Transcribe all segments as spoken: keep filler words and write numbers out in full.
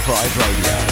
Pride Radio.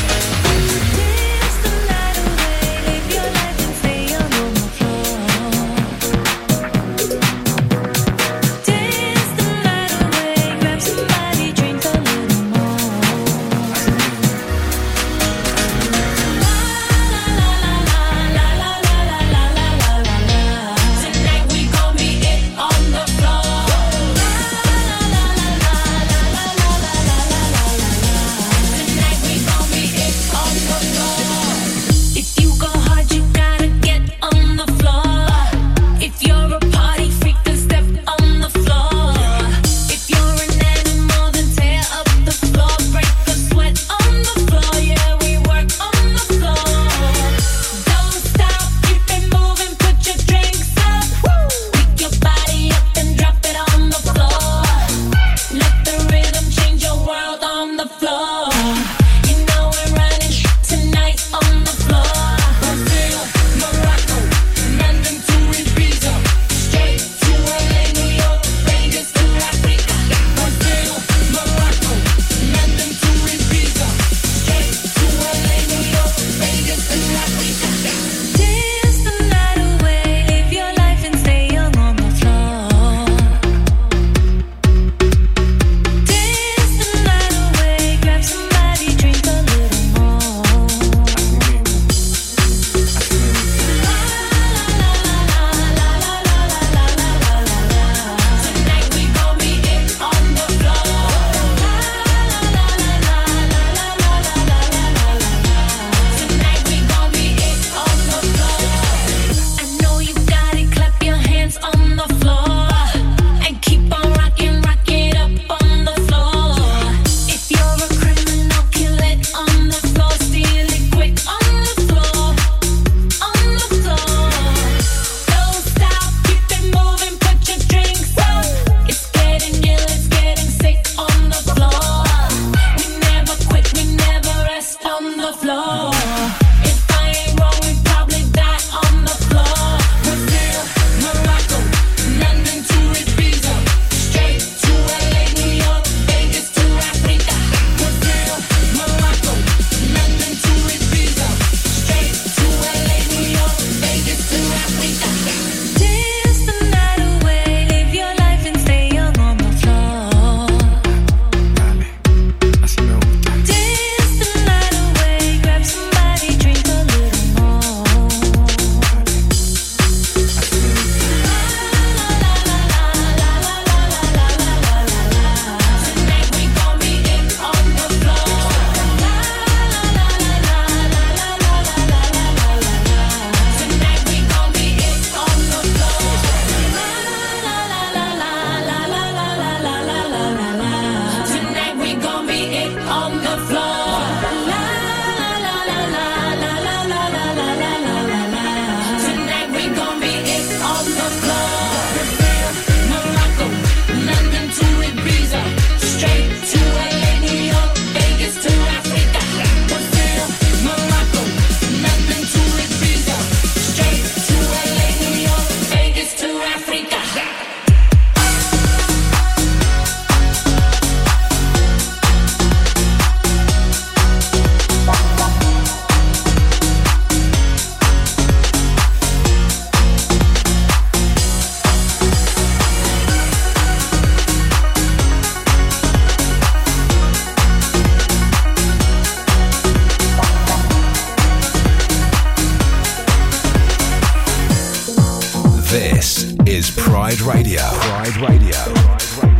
This is Pride Radio. Pride Radio. Pride Radio.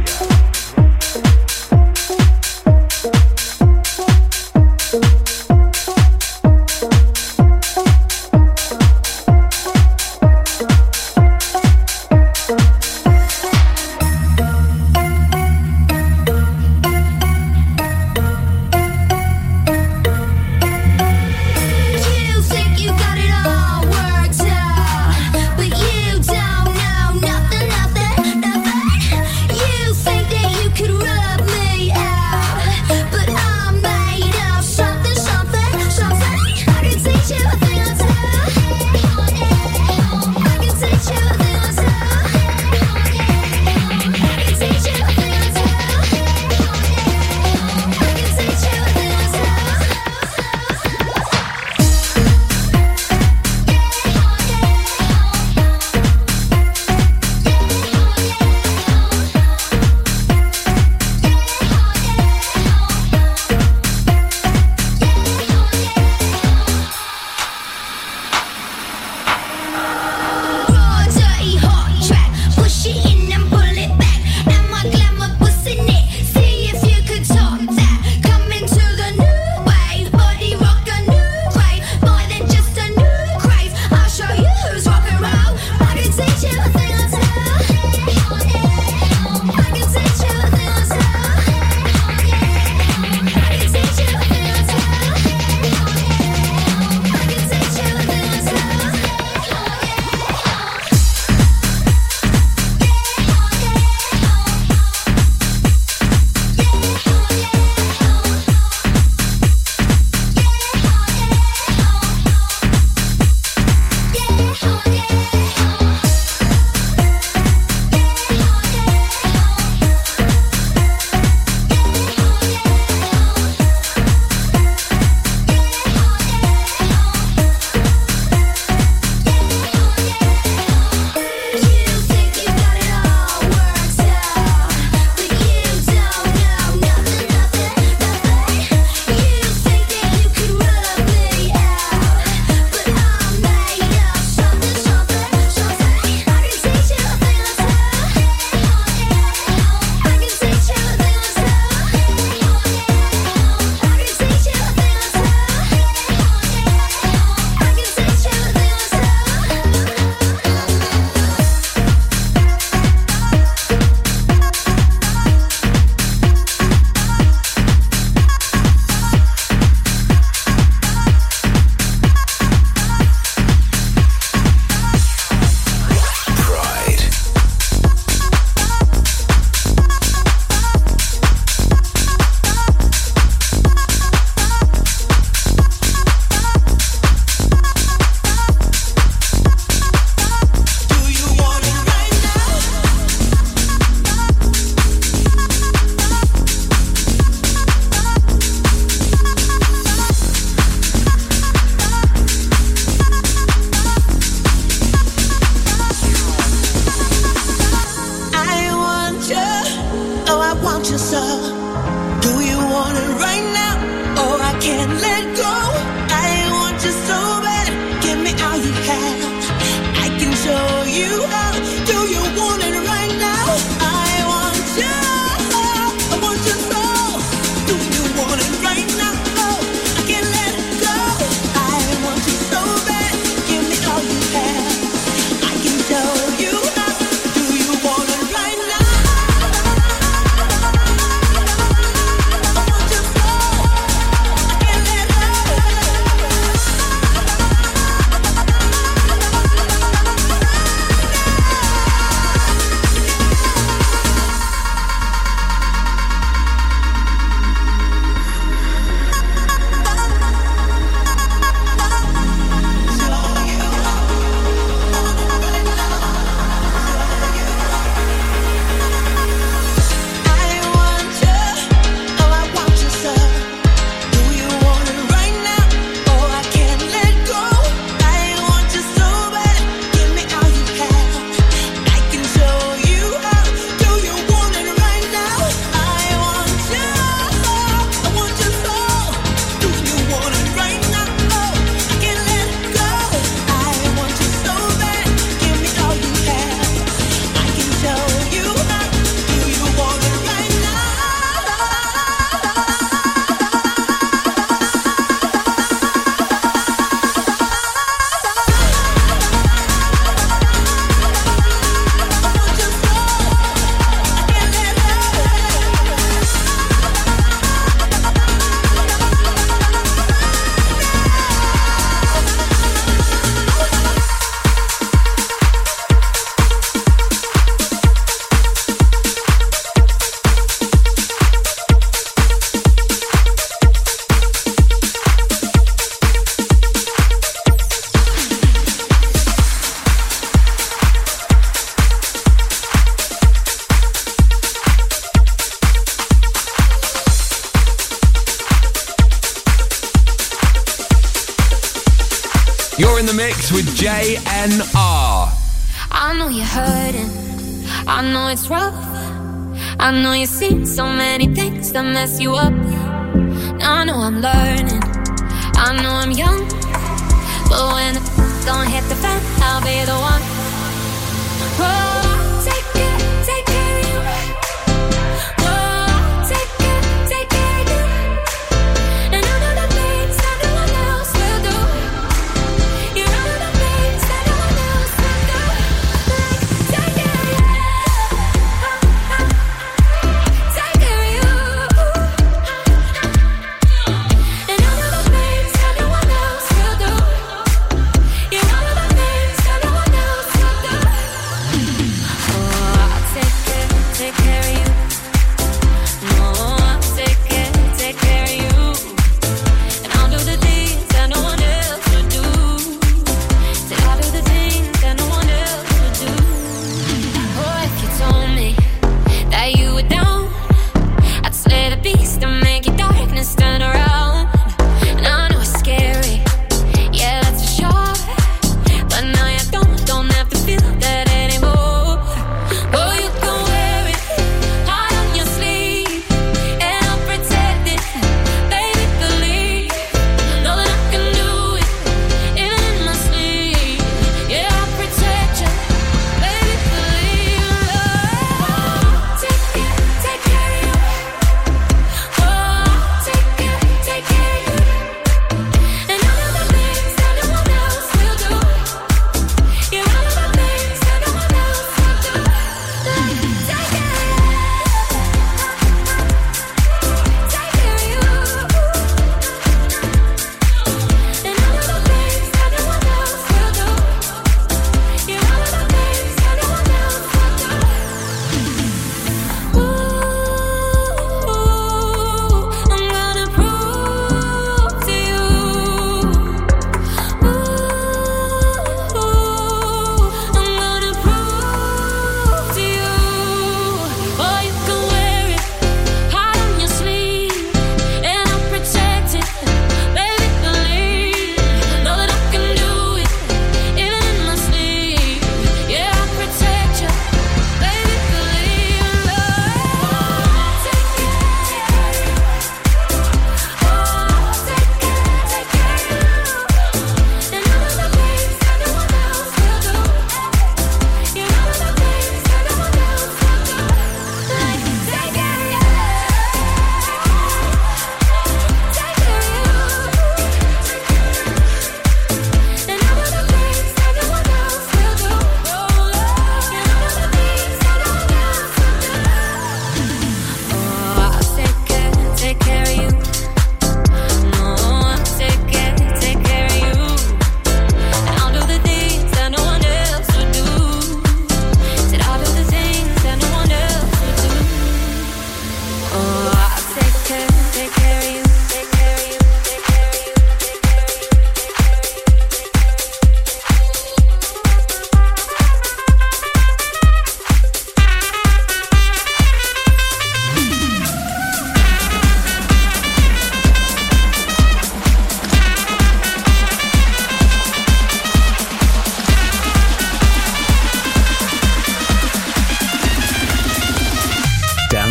You you so. Do you want it right now? Oh, I can't let go. I want you so bad. Give me all you have. I can show you how. Do you want it right now? I want you. I want you so. Do you want it right now? Oh, I can't let go. I want you so bad. Give me all you have. I can show you how. Do you want it right now? You're in the mix with J N R. I know you're hurting, I know it's rough, I know you've seen so many things that mess you up. I know I'm learning, I know I'm young, but when the f- don't hit the fan, I'll be the one. Oh, take it, take care of you. Oh, take it, take care of you. And I know the things that no one else will do. You know the things that no one else will do. Like, take care of you. Take care of you. And I know the things that no one else will do. You know the things that no one else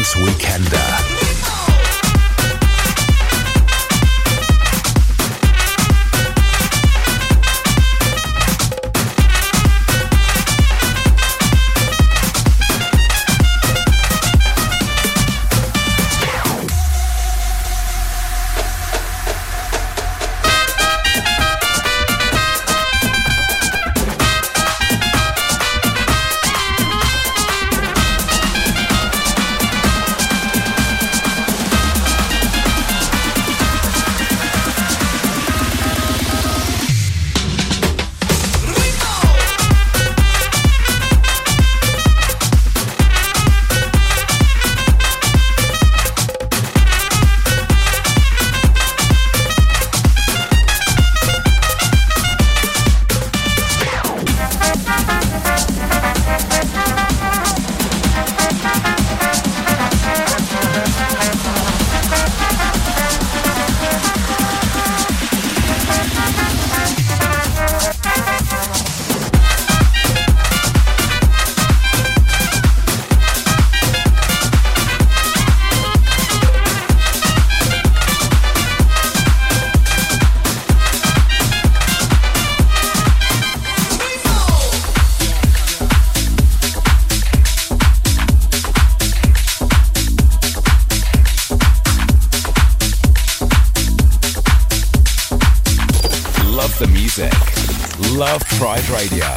House Weekender. Love Pride Radio.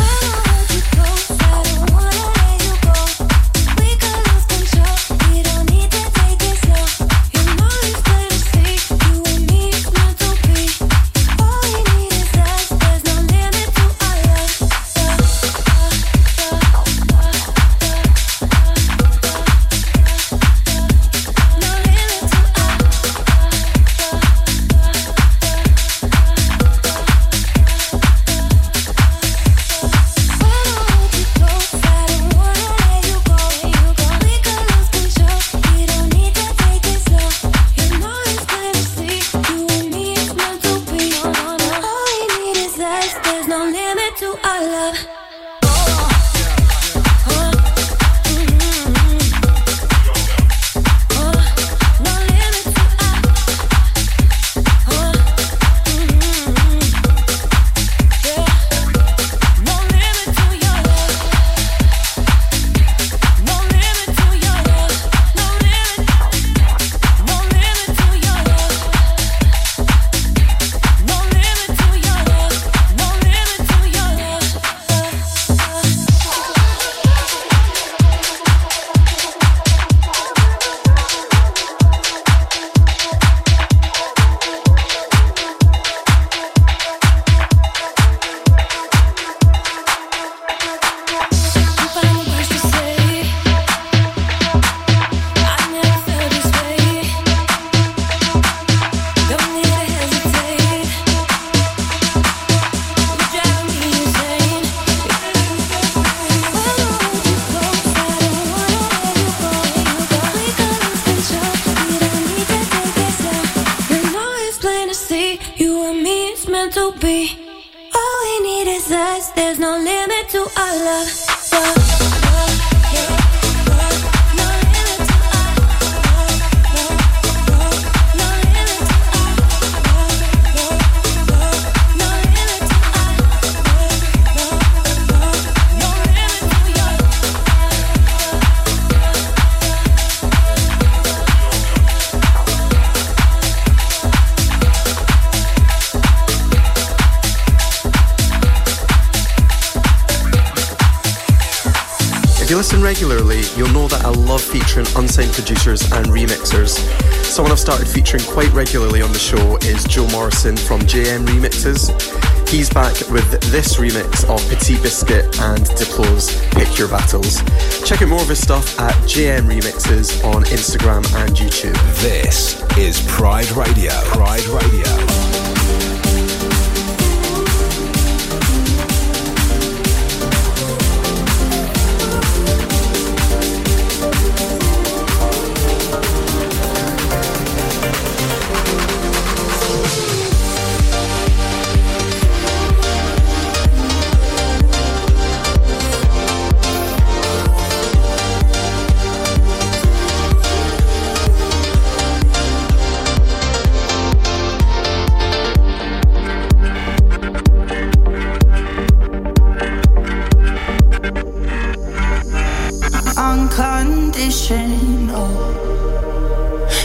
Regularly, you'll know that I love featuring unsigned producers and remixers. Someone I've started featuring quite regularly on the show is Joe Morrison from J M Remixes. He's back with this remix of Petit Biscuit and Diplo's Pick Your Battles. Check out more of his stuff at J M Remixes on Instagram and YouTube. This is Pride Radio. Pride Radio.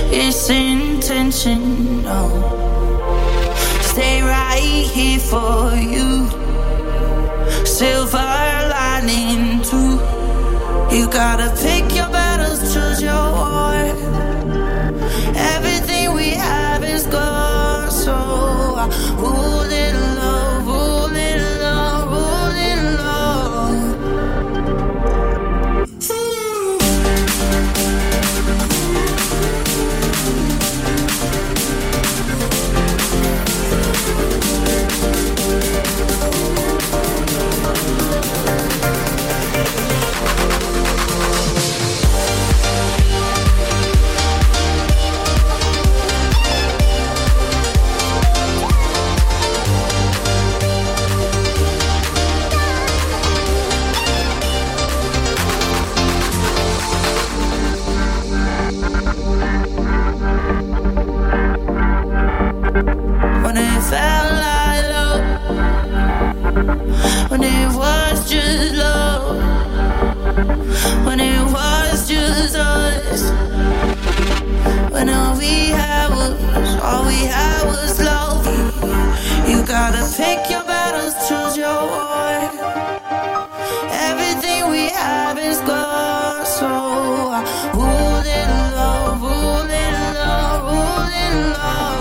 it's intentional. Stay right here for you. Silver lining too. You gotta pick your battles, choose your war. Everything we have is gone, so I hold it low, hold it low, hold it low. Felt like love when it was just love, when it was just us, when all we had was, all we had was love. You gotta pick your battles, choose your war. Everything we have is gone, so I hold it low, hold it low, hold it low.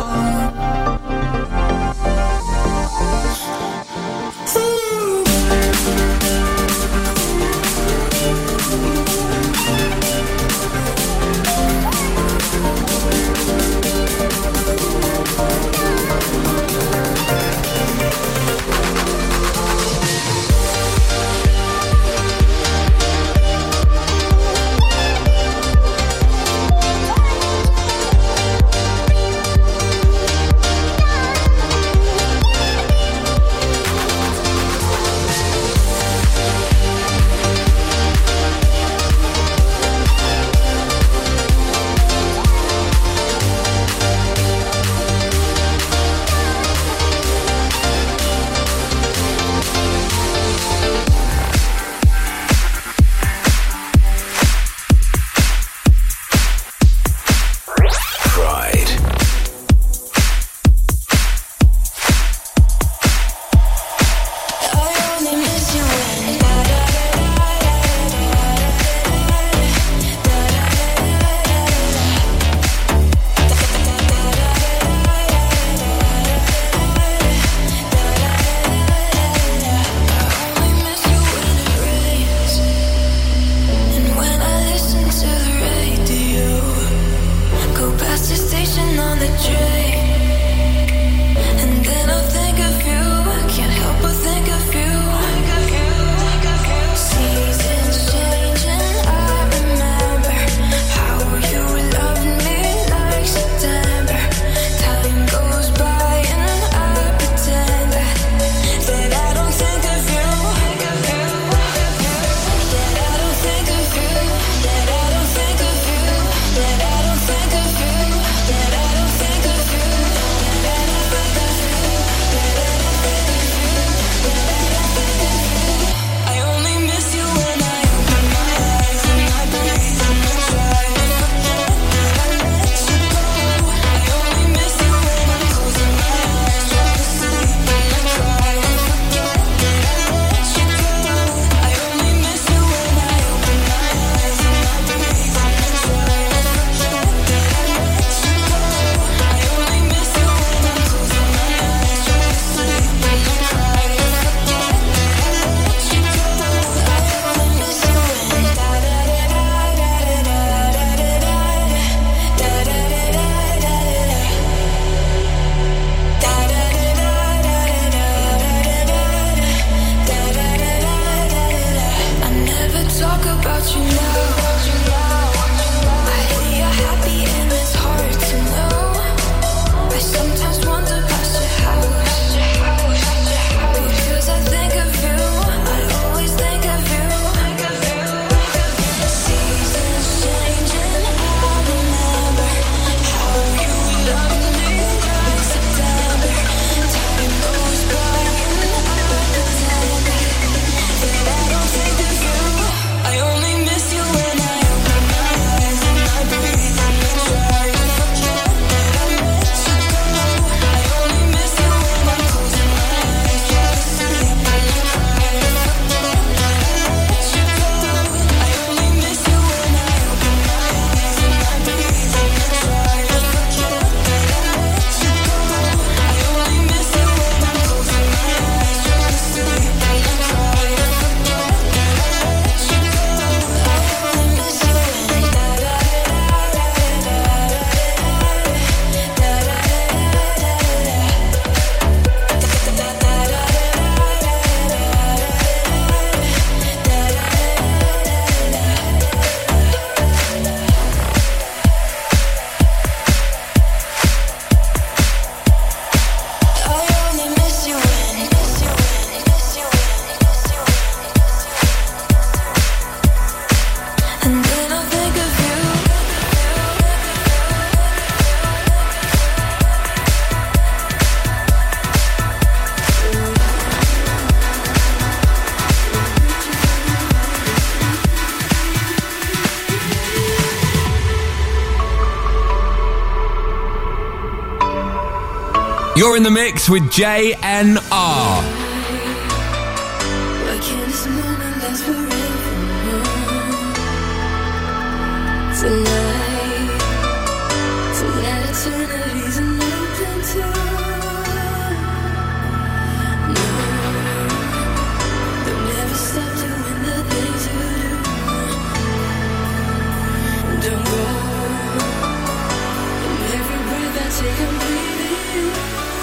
That I don't think of you. You're in the mix with J N R. Why can't this moment last forever? Tonight, tonight eternity's an open door. No, they'll never stop doing the things you do. Don't go. In every breath I take, I'm breathing.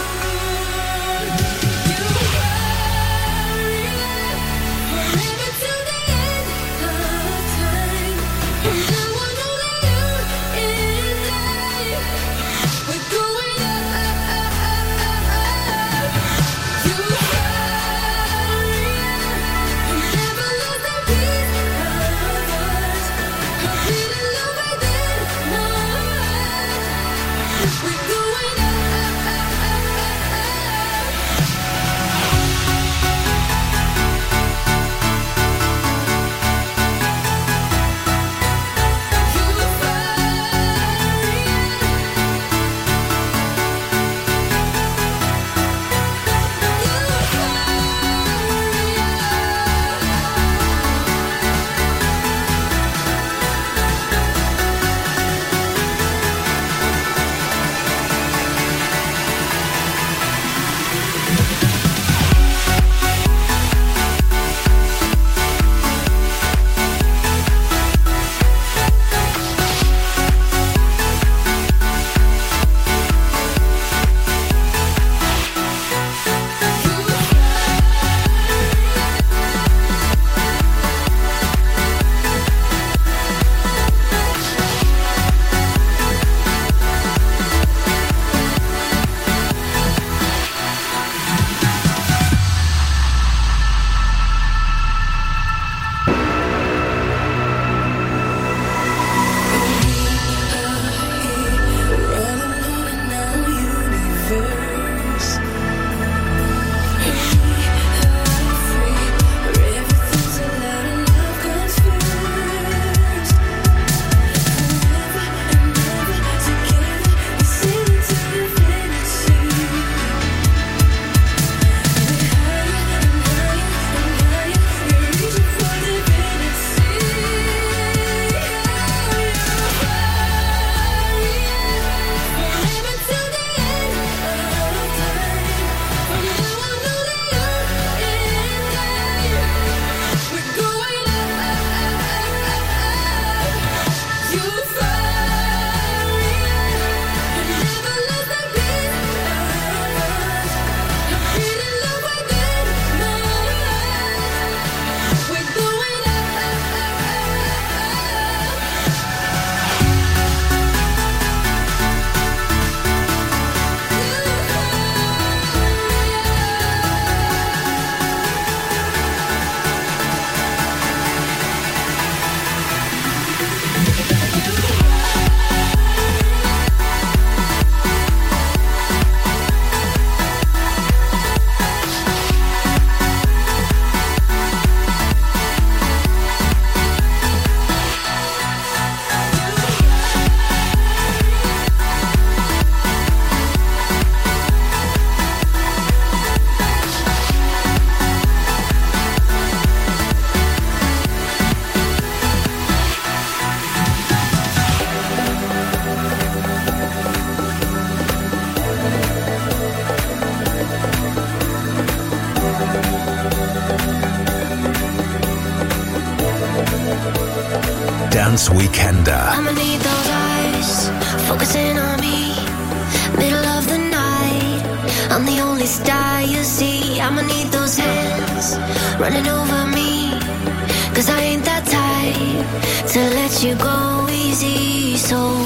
Dance Weekender. I'ma need those eyes focusing on me. Middle of the night, I'm the only star you see. I'ma need those hands running over me, 'cause I ain't that type to let you go easy. So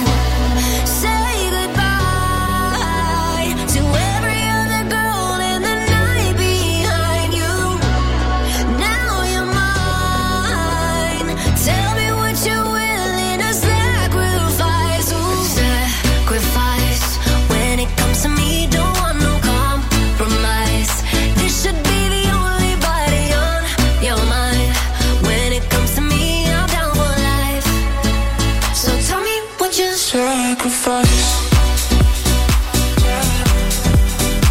say goodbye to every other girl in the night behind you. Now you're mine. Tell me what you're willing to sacrifice. Ooh, sacrifice. When it comes to me, don't want no compromise. This should be the only body on your mind. When it comes to me, I'm down for life. So tell me what you sacrifice.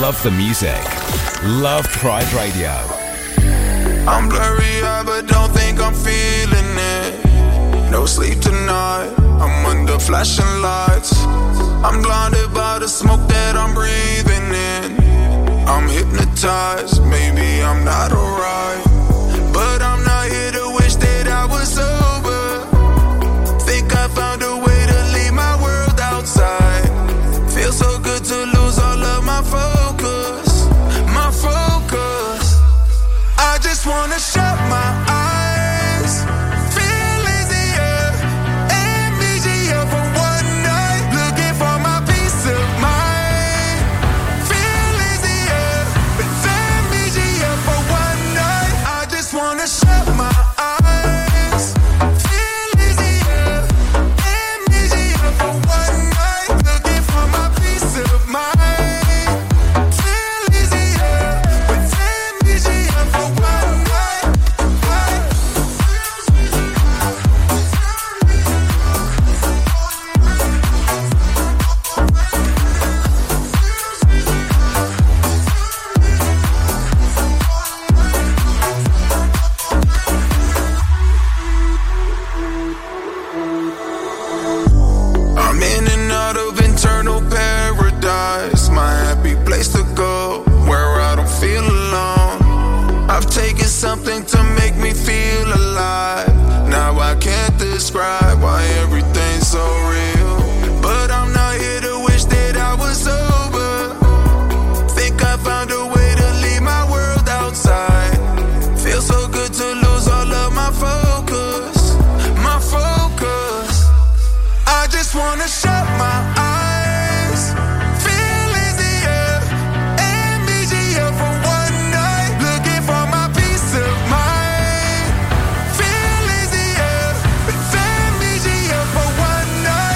love the music. Love Pride Radio. I'm blurry-eyed but don't think I'm feeling it. No sleep tonight, I'm under flashing lights. I'm blinded by the smoke that I'm breathing in. I'm hypnotized, maybe I'm not alright. But I'm not here to wish that I was sober. Think I found a way to leave my world outside. Feels so good to lose all of my focus. My focus. I just wanna shut my eyes. Feel easier and easier for one night. Looking for my peace of mind. Feel easier, but then easier for one night. I just wanna shut my eyes. Feel easier and easier for one night. Looking for my peace of mind. Feel easier, but then easier for one night. I'm in and out of internal paradise. My happy place to go, where I don't feel alone. I've taken something to make me feel alive. Now I can't describe why everything's so real. But I'm not here to wish that I was sober. Think I found a way to leave my world outside. Feels so good to lose all of my focus. My focus. I just wanna shut my eyes. Feel easier and easier for one night. Looking for my peace of mind. Feel easier, but then easier for one night.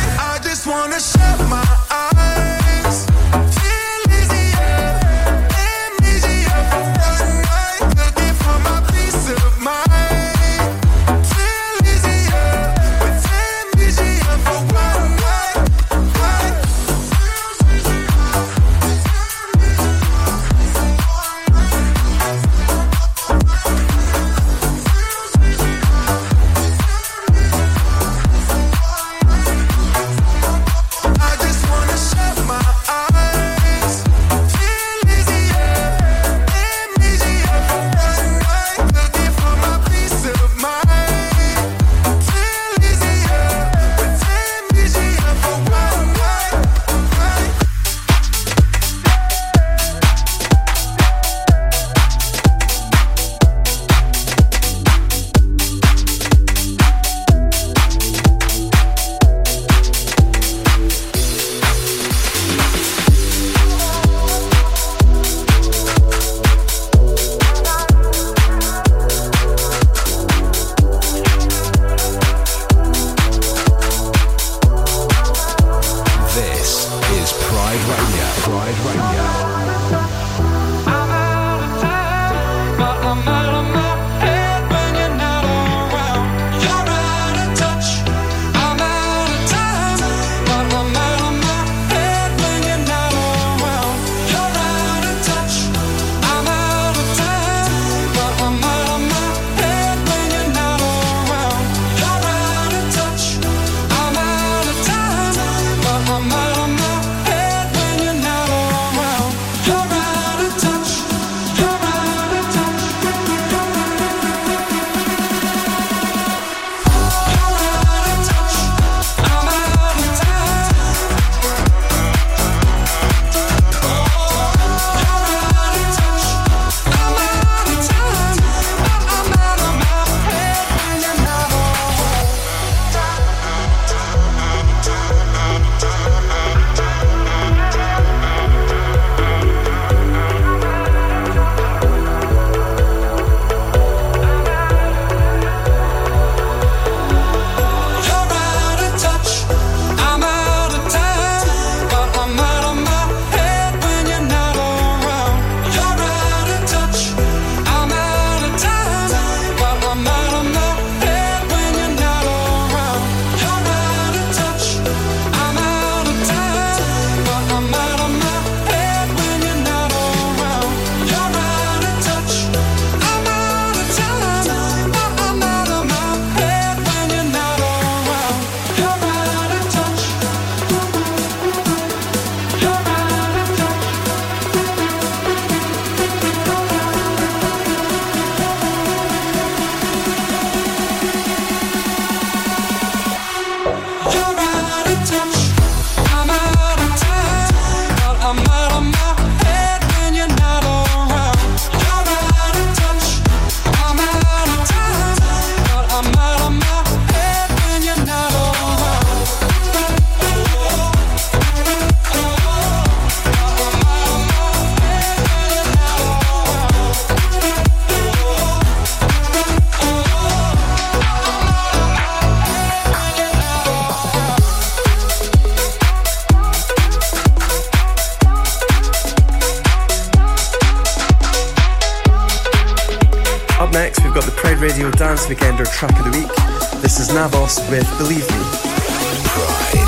Up next, we've got the Pride Radio Dance Weekender track of the week. This is Navos with Believe Me. Pride.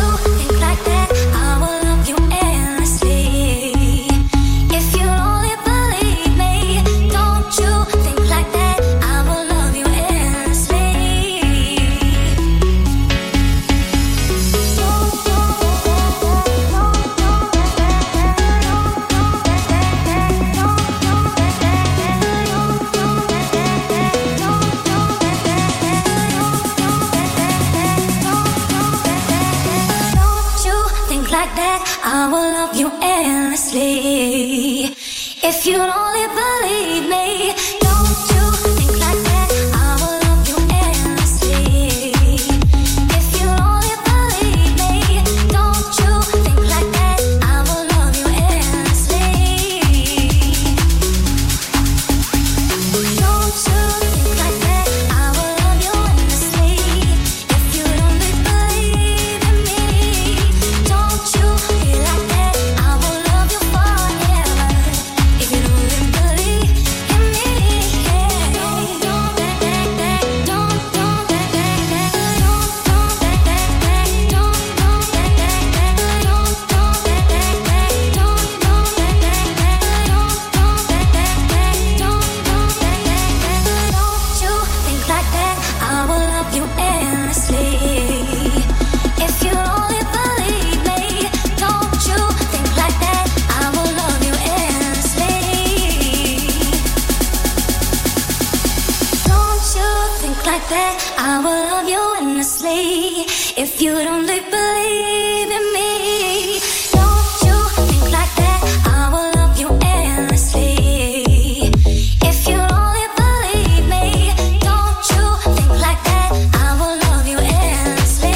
I will love you endlessly. If you'd only believe me, don't you think like that? I will love you endlessly. If you'd only believe me, don't you think like that? I will love you endlessly. Don't you think like that? I will love you endlessly. If you'd only believe in me, don't you feel like that? I will love you forever. If you don't believe in me, yeah. Don't, don't, back, back, back. Don't, don't, back, back, back. Don't, don't, back, back, back. Don't, don't, back, back, back. Don't, don't, back, back, back. Don't, don't, back, back, back. Don't, don't, back, back, back. Don't, don't, back, back, back. Don't you think like that? I will love you endlessly. If you only believe me, don't you think like that? I will love you endlessly. Don't you think like that? I will love you endlessly. If you'd only believe in me, don't you think like that? I will love you endlessly. If you only believe me, don't you think like that? I will love you endlessly.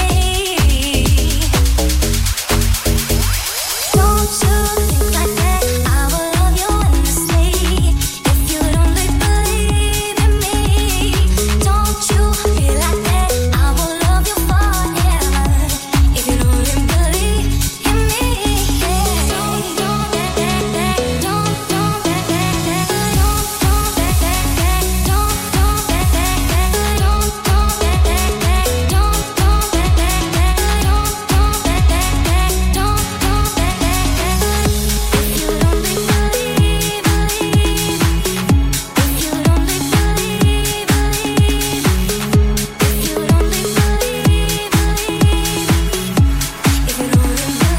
Don't you think like that? I will love you endlessly. If you'd only believe in me, don't you feel like that? I will love you forever. If you'd only believe in me, yeah. Don't, don't, back, back, back. Don't, don't, back, back, back. Don't, don't, back, back, back. Don't, don't, back, back, back. Don't, don't, back, back, back. Don't, don't, back, back, back. Don't, don't, back, back, back. Don't, don't, back, back, back. If you'd only believe, believe. If you'd only believe, believe. If you'd only believe, believe. If you'd only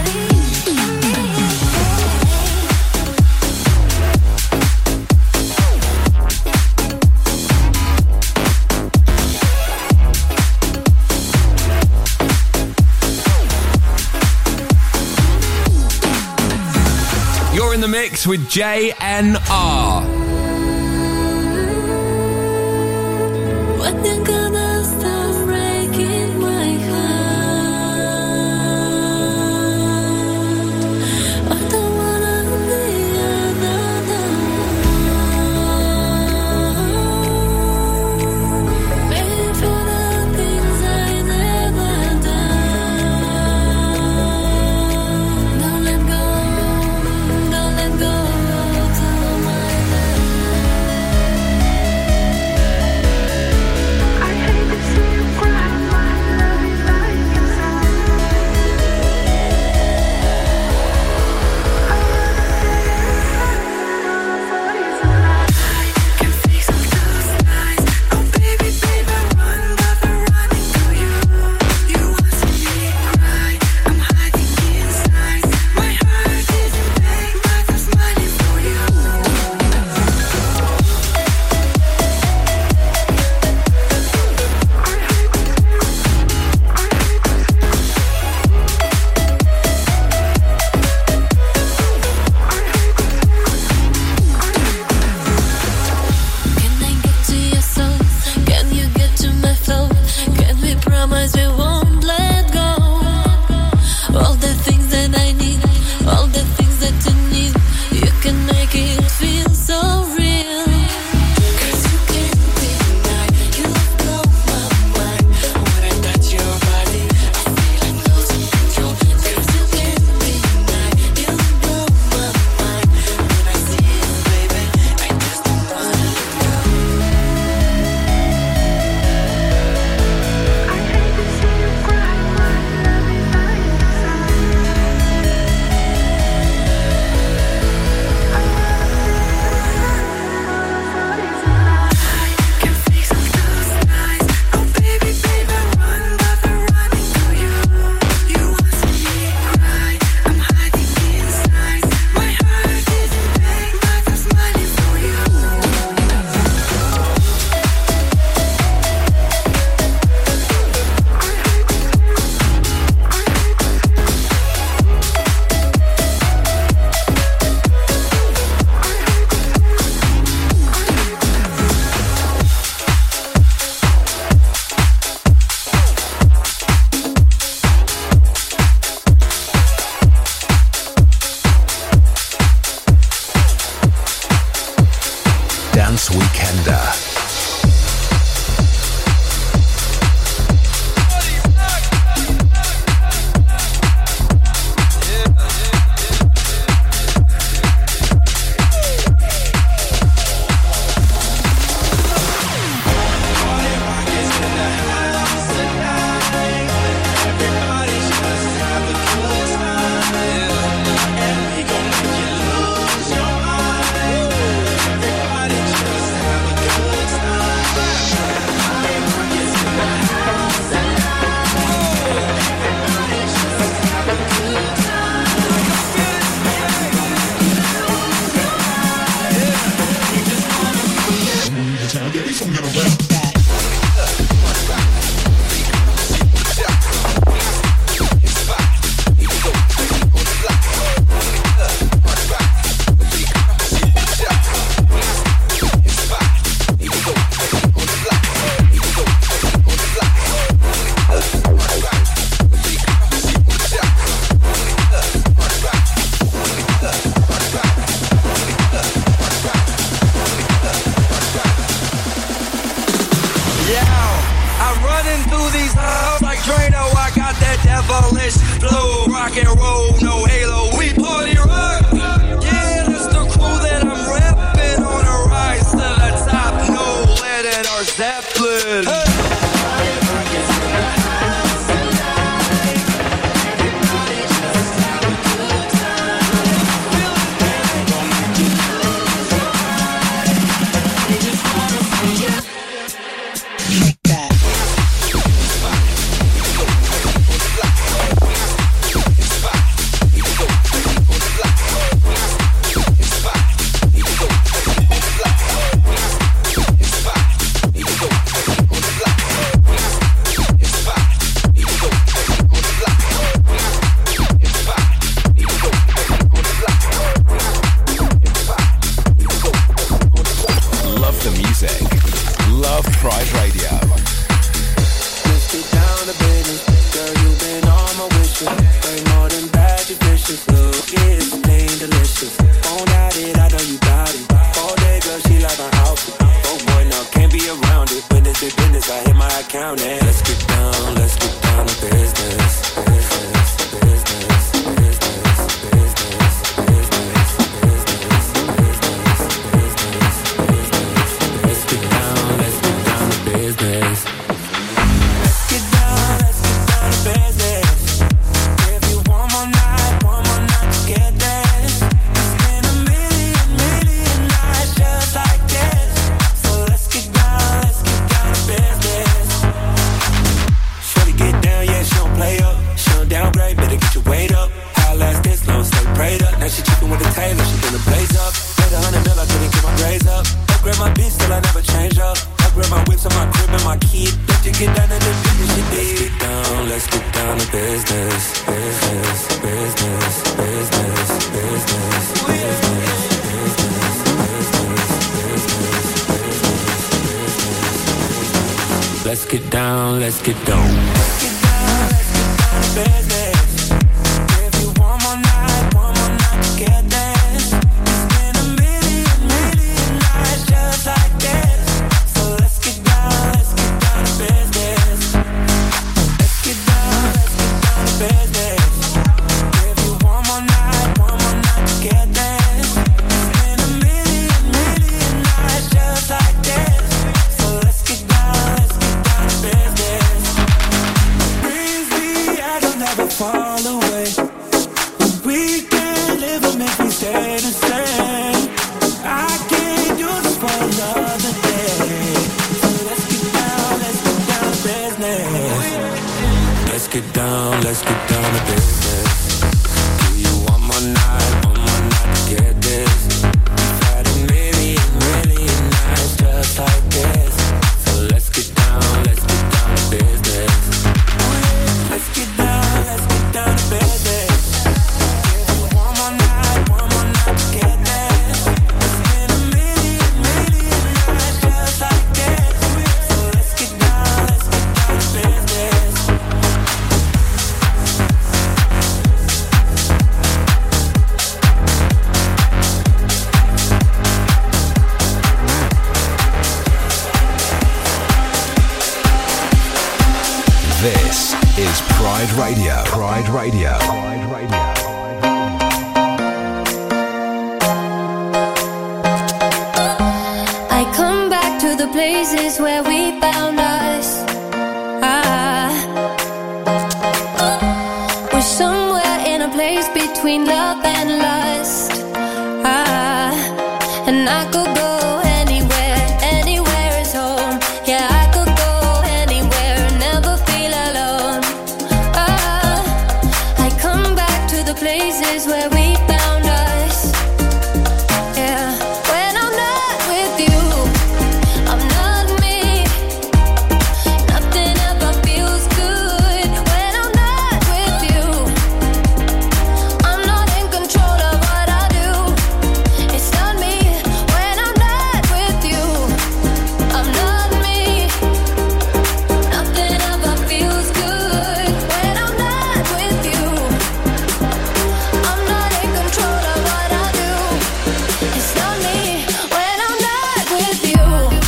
You're in the mix with J N R. When you're gonna stop breaking my heart, I don't wanna be another one. Waiting for the things I never done. Don't let go, don't let go till my love. Kenda. This is Pride Radio. Pride Radio. Pride Radio. I come back to the places where we found us. Ah, we're somewhere in a place between love and lust. Ah, and I could go anywhere, anywhere is home. Yeah, I could go anywhere, never feel alone. Ah, I come back to the places where we found us. Yeah, when I'm not with you, I'm not me. Nothing ever feels good when I'm not with you. I'm not in control of what I do. It's not me when I'm not with you. I'm not me. Nothing ever feels good when I'm not with you. I'm not in control of what I do. It's not me when I'm not with you.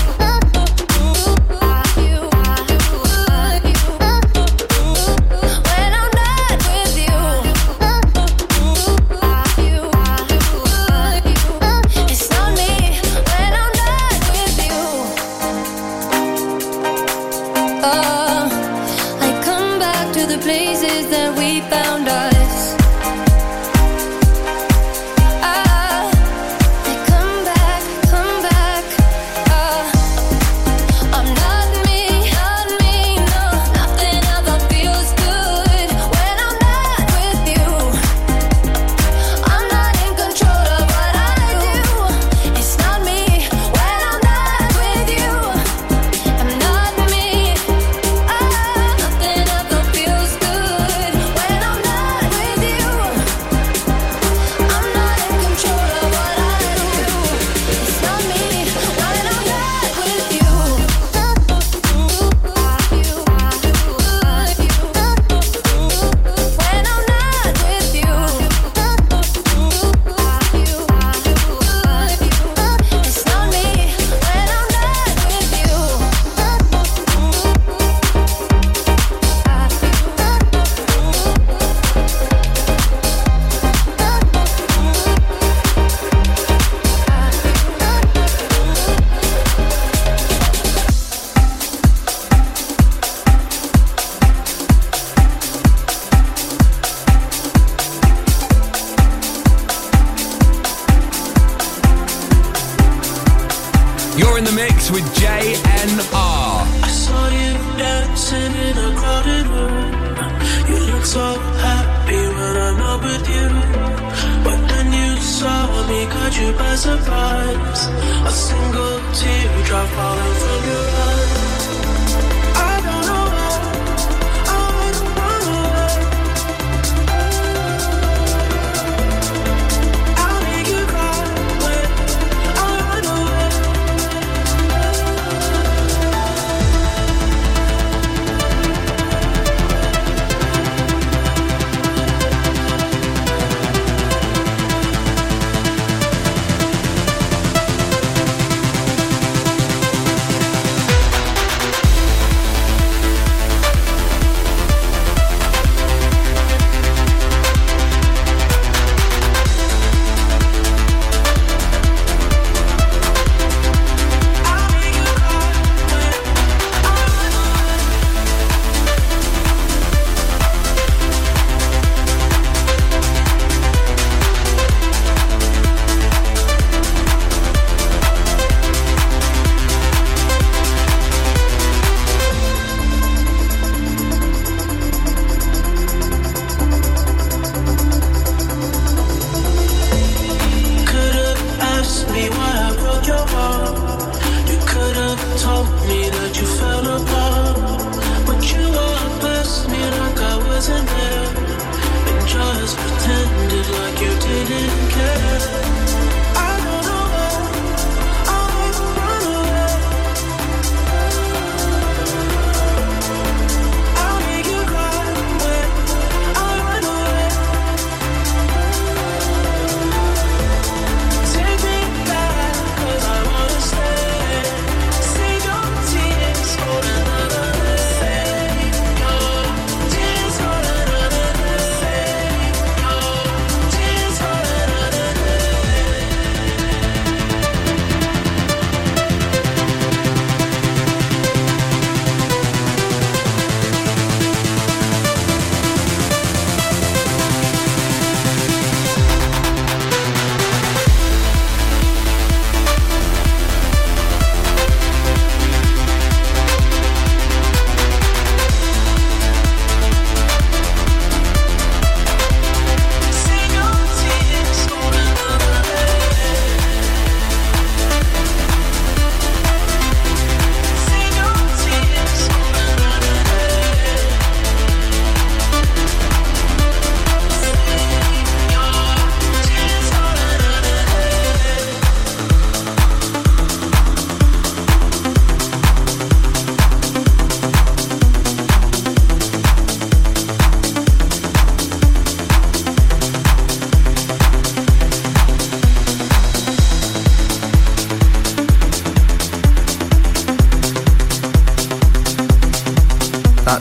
When I'm not with you, it's not me when I'm not with you. Oh, I come back to the places that we found us. Ah, I come back, come back. Oh, I'm not me, not me, no. Nothing ever feels good when I'm not with you. I'm not in control of what I do. It's not me when I'm not with you. I'm not me. Ah, nothing ever feels good when I'm not with you. I'm not in control of what I do. It's not me when I'm not with you. When I'm not with you, it's not me when I'm not with you. You're in the mix with J N R. I saw you dancing in a crowded room. You look so happy when I'm not with you. But then you saw me, caught you by surprise. A single teardrop falling from your eyes. I don't know why, I don't know why. I'll make you cry when I run away.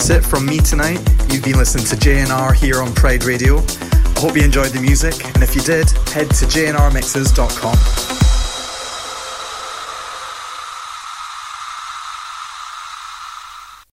That's it from me tonight. You've been listening to J N R here on Pride Radio. I hope you enjoyed the music, and if you did, head to j n r mixes dot com.